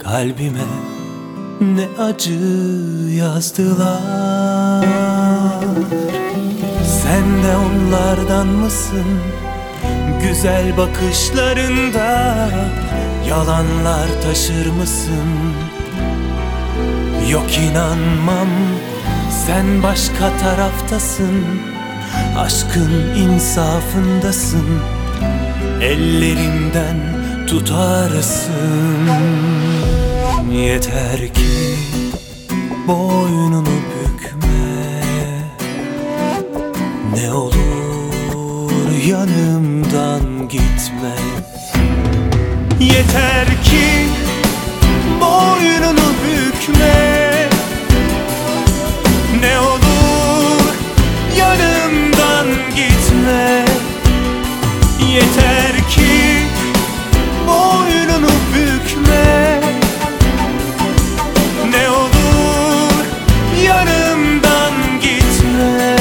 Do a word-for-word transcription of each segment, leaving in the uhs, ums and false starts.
Kalbime ne acı yazdılar. Sen de onlardan mısın? Güzel bakışlarında yalanlar taşır mısın? Yok, inanmam, sen başka taraftasın. Aşkın insafındasın, ellerimden tutarsın. Yeter ki boynunu bükme, ne olur yanımdan gitme. Yeter ki boynunu bükme, ne olur yanımdan gitme. Yeter ki boynunu bükme, ne olur yanımdan gitme.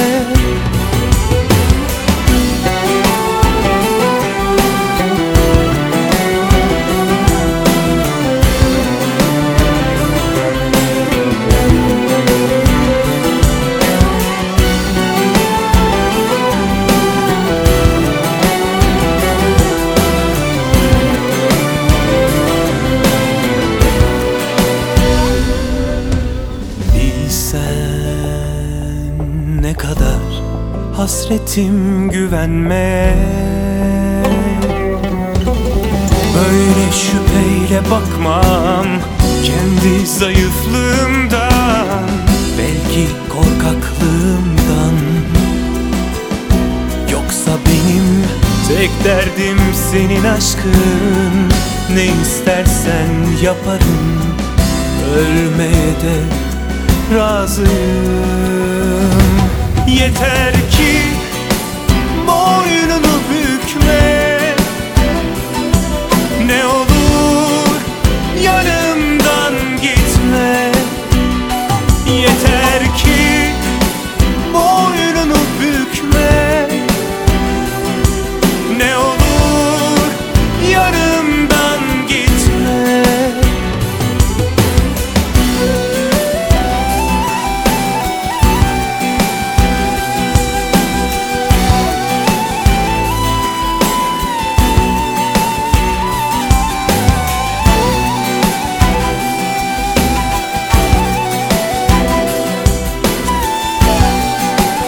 Ne kadar hasretim güvenme, böyle şüpheyle bakmam kendi zayıflığımdan, belki korkaklığımdan. Yoksa benim tek derdim senin aşkın. Ne istersen yaparım, ölmeye de razıyım. Yeter ki boynunu bükme, ne olur yanımdan gitme. Yeter ki boynunu bükme, ne olur yanımdan gitme.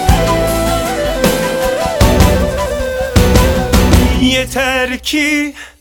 Yeter ki